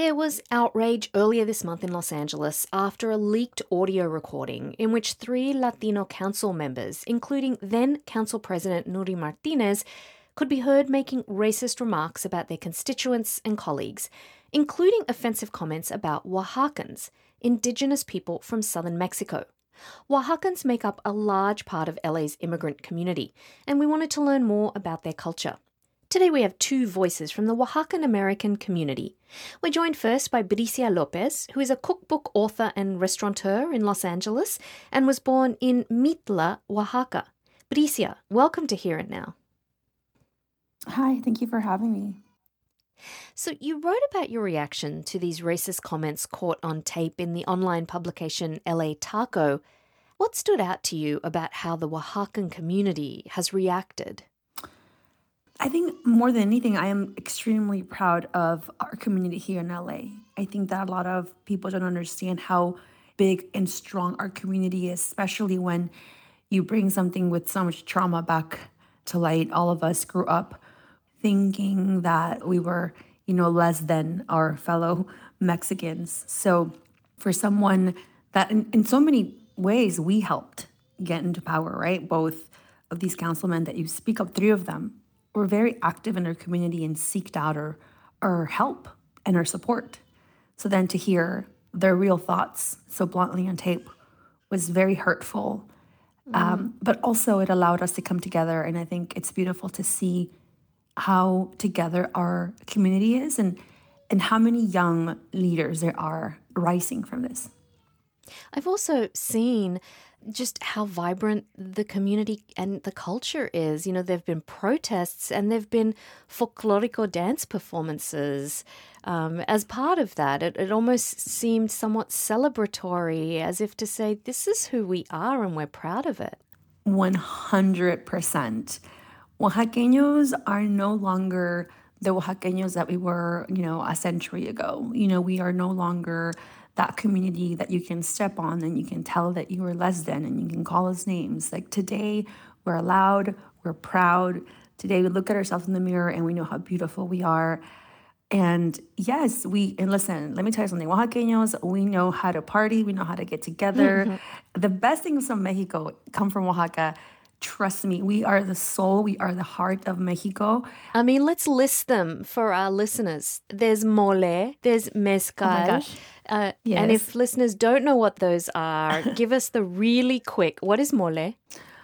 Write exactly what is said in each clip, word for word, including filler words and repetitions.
There was outrage earlier this month in Los Angeles after a leaked audio recording in which three Latino council members, including then Council President Nury Martinez, could be heard making racist remarks about their constituents and colleagues, including offensive comments about Oaxacans, indigenous people from southern Mexico. Oaxacans make up a large part of L A's immigrant community, and we wanted to learn more about their culture. Today we have two voices from the Oaxacan American community. We're joined first by Bricia Lopez, who is a cookbook author and restaurateur in Los Angeles and was born in Mitla, Oaxaca. Bricia, welcome to Hear It Now. Hi, thank you for having me. So you wrote about your reaction to these racist comments caught on tape in the online publication L A Taco. What stood out to you about how the Oaxacan community has reacted? I think more than anything, I am extremely proud of our community here in L A. I think that a lot of people don't understand how big and strong our community is, especially when you bring something with so much trauma back to light. All of us grew up thinking that we were, you know, less than our fellow Mexicans. So for someone that in, in so many ways we helped get into power, right? Both of these councilmen that you speak of, three of them, were very active in our community and seeked out our, our help and our support. So then to hear their real thoughts so bluntly on tape was very hurtful. Mm. Um, but also it allowed us to come together. And I think it's beautiful to see how together our community is and, and how many young leaders there are rising from this. I've also seen just how vibrant the community and the culture is. You know, there have been protests and there have been folklorico dance performances um, as part of that. It, it almost seemed somewhat celebratory, as if to say, this is who we are and we're proud of it. one hundred percent. Oaxaqueños are no longer the Oaxaqueños that we were, you know, a century ago. You know, we are no longer that community that you can step on and you can tell that you are less than and you can call us names. Like today, we're loud, we're proud. Today, we look at ourselves in the mirror and we know how beautiful we are. And yes, we, and listen, let me tell you something. Oaxaqueños, we know how to party, we know how to get together. Mm-hmm. The best things from Mexico come from Oaxaca. Trust me, we are the soul, we are the heart of Mexico. I mean, let's list them for our listeners. There's mole, there's mezcal. Oh my gosh. Uh, yes. And if listeners don't know what those are, give us the really quick. What is mole?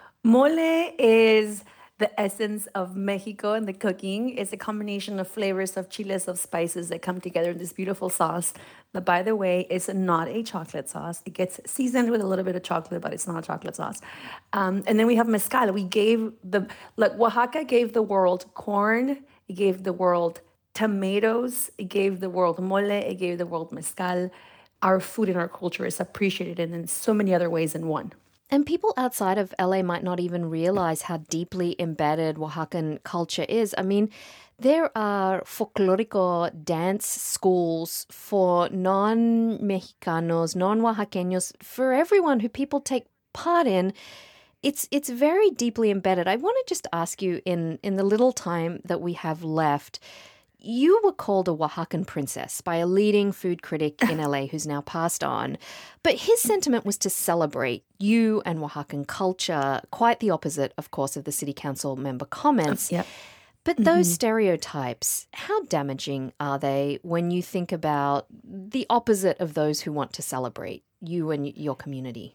Mole is the essence of Mexico and the cooking. It's a combination of flavors of chiles, of spices that come together in this beautiful sauce. But by the way, it's not a chocolate sauce. It gets seasoned with a little bit of chocolate, but it's not a chocolate sauce. Um, and then we have mezcal. We gave the, like Oaxaca gave the world corn. It gave the world tomatoes. It gave the world mole. It gave the world mezcal. Our food and our culture is appreciated in so many other ways in one. And people outside of L A might not even realize how deeply embedded Oaxacan culture is. I mean, there are folklorico dance schools for non-Mexicanos, non-Oaxaqueños, for everyone who people take part in. It's it's very deeply embedded. I want to just ask you in, in the little time that we have left, you were called a Oaxacan princess by a leading food critic in L A who's now passed on. But his sentiment was to celebrate you and Oaxacan culture, quite the opposite, of course, of the city council member comments. Yep. But those mm-hmm. stereotypes, how damaging are they when you think about the opposite of those who want to celebrate you and your community?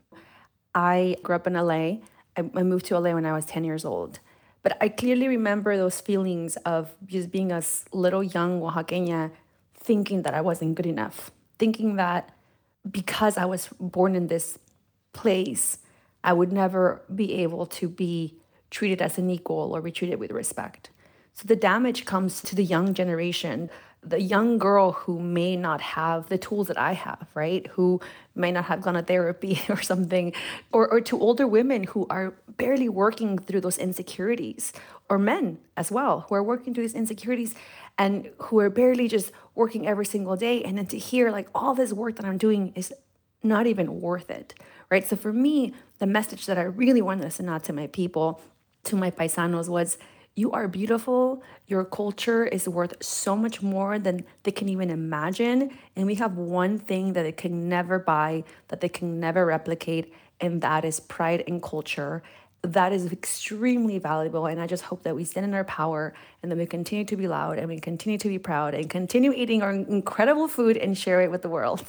I grew up in L A. I moved to L A when I was ten years old. But I clearly remember those feelings of just being a little young Oaxaqueña, thinking that I wasn't good enough, thinking that because I was born in this place, I would never be able to be treated as an equal or be treated with respect. So the damage comes to the young generation, the young girl who may not have the tools that I have, right? Who may not have gone to therapy or something, or, or to older women who are barely working through those insecurities, or men as well, who are working through these insecurities and who are barely just working every single day. And then to hear like all this work that I'm doing is not even worth it, right? So for me, the message that I really wanted to send out to my people, to my paisanos was, You are beautiful. Your culture is worth so much more than they can even imagine. And we have one thing that they can never buy, that they can never replicate, and that is pride and culture. That is extremely valuable. And I just hope that we stand in our power and that we continue to be loud and we continue to be proud and continue eating our incredible food and share it with the world.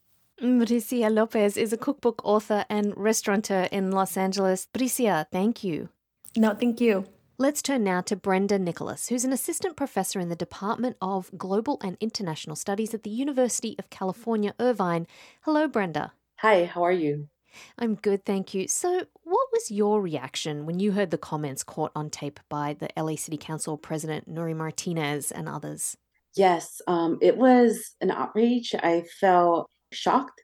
Bricia Lopez is a cookbook author and restaurateur in Los Angeles. Bricia, thank you. No, thank you. Let's turn now to Brenda Nicholas, who's an assistant professor in the Department of Global and International Studies at the University of California, Irvine. Hello, Brenda. Hi, how are you? I'm good, thank you. So, what was your reaction when you heard the comments caught on tape by the L A City Council President Nury Martinez and others? Yes, um, it was an outrage. I felt shocked,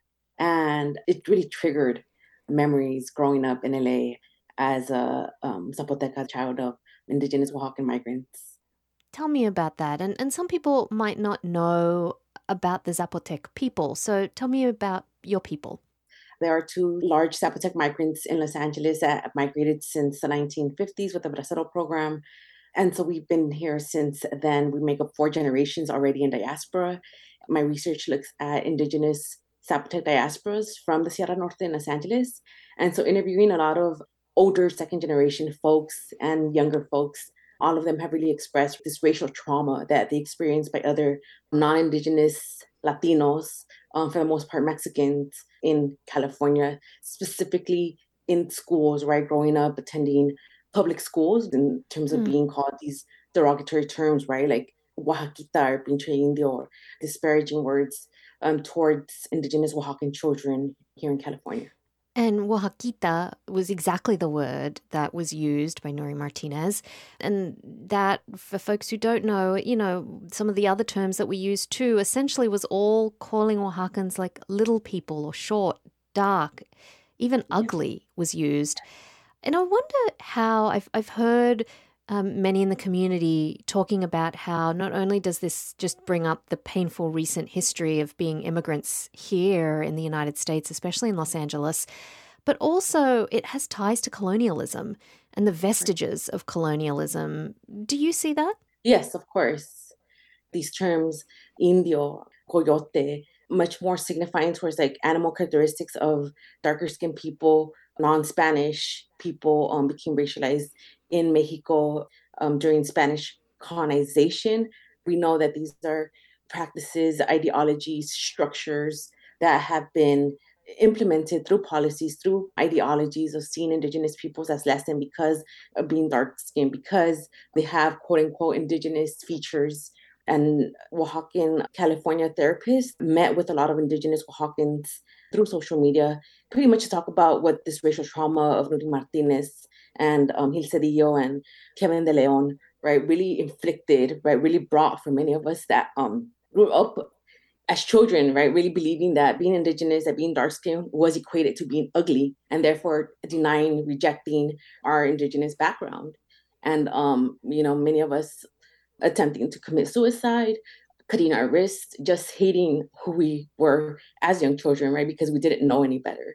and it really triggered memories growing up in L A as a um, Zapoteca child of indigenous Oaxacan migrants. Tell me about that. And, and some people might not know about the Zapotec people. So, tell me about your people. There are two large Zapotec migrants in Los Angeles that have migrated since the nineteen fifties with the Bracero program. And so we've been here since then. We make up four generations already in diaspora. My research looks at indigenous Zapotec diasporas from the Sierra Norte in Los Angeles. And so interviewing a lot of older second generation folks and younger folks, all of them have really expressed this racial trauma that they experienced by other non-indigenous Latinos, um, for the most part Mexicans in California, specifically in schools, right? Growing up, attending public schools in terms of Mm. being called these derogatory terms, right? Like Oaxaquita or Pinche Indio, or disparaging words um, towards indigenous Oaxacan children here in California. And Oaxaquita was exactly the word that was used by Nury Martinez. And that, for folks who don't know, you know, some of the other terms that we use too, essentially was all calling Oaxacans like little people or short, dark, even ugly was used. And I wonder how I've I've heard um, many in the community talking about how not only does this just bring up the painful recent history of being immigrants here in the United States, especially in Los Angeles, but also it has ties to colonialism and the vestiges of colonialism. Do you see that? Yes, of course. These terms, indio, coyote, much more signifying towards like animal characteristics of darker skinned people, non-Spanish people um, became racialized in Mexico um, during Spanish colonization. We know that these are practices, ideologies, structures that have been implemented through policies, through ideologies of seeing indigenous peoples as less than because of being dark skinned, because they have quote unquote indigenous features. And Oaxacan California therapists met with a lot of indigenous Oaxacans through social media, pretty much to talk about what this racial trauma of Nury Martinez and um, Gil Cedillo and Kevin De Leon, right, really inflicted, right, really brought for many of us that um, grew up as children, right, really believing that being indigenous, that being dark skinned was equated to being ugly, and therefore denying, rejecting our indigenous background. And um, you know, many of us attempting to commit suicide, cutting our wrists, just hating who we were as young children, right? Because we didn't know any better.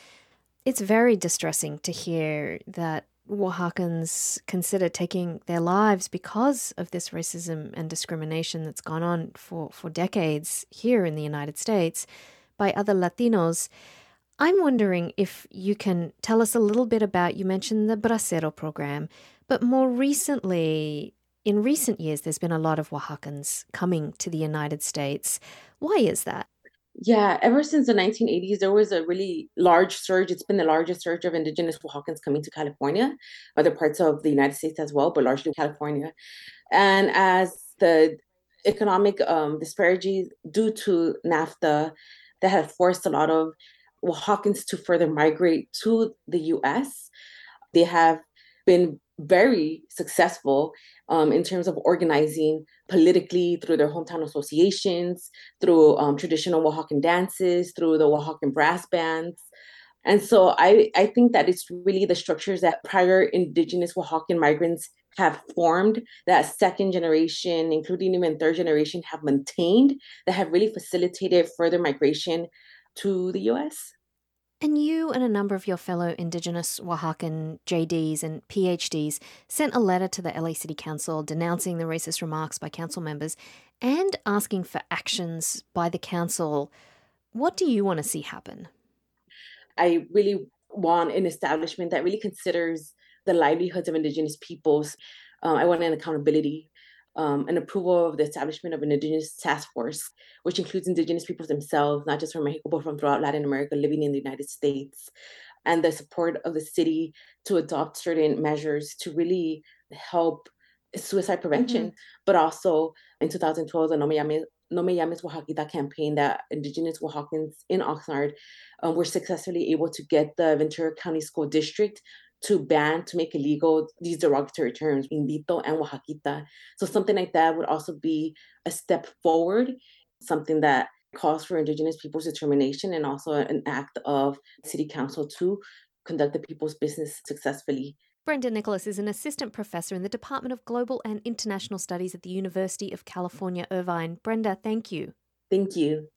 It's very distressing to hear that Oaxacans consider taking their lives because of this racism and discrimination that's gone on for, for decades here in the United States by other Latinos. I'm wondering if you can tell us a little bit about, you mentioned the Bracero program, but more recently, in recent years, there's been a lot of Oaxacans coming to the United States. Why is that? Yeah, ever since the nineteen eighties, there was a really large surge. It's been the largest surge of indigenous Oaxacans coming to California, other parts of the United States as well, but largely California. And as the economic um, disparities due to NAFTA that have forced a lot of Oaxacans to further migrate to the U S, they have been very successful um, in terms of organizing politically through their hometown associations, through um, traditional Oaxacan dances, through the Oaxacan brass bands. And so I, I think that it's really the structures that prior indigenous Oaxacan migrants have formed, that second generation, including even third generation, have maintained, that have really facilitated further migration to the U S. And you and a number of your fellow Indigenous Oaxacan J Ds and P H Ds sent a letter to the L A City Council denouncing the racist remarks by council members and asking for actions by the council. What do you want to see happen? I really want an establishment that really considers the livelihoods of Indigenous peoples. Um, I want an accountability, um, an approval of the establishment of an Indigenous task force, which includes Indigenous peoples themselves, not just from Mexico, but from throughout Latin America living in the United States, and the support of the city to adopt certain measures to really help suicide prevention, Mm-hmm. but also in two thousand twelve, the No Me Llames, no Me Llames Oaxaquita campaign that Indigenous Oaxacans in Oxnard um, were successfully able to get the Ventura County School District to ban, to make illegal these derogatory terms, Indito and Oaxaquita. So something like that would also be a step forward, something that calls for Indigenous people's determination and also an act of City Council to conduct the people's business successfully. Brenda Nicholas is an assistant professor in the Department of Global and International Studies at the University of California, Irvine. Brenda, thank you. Thank you.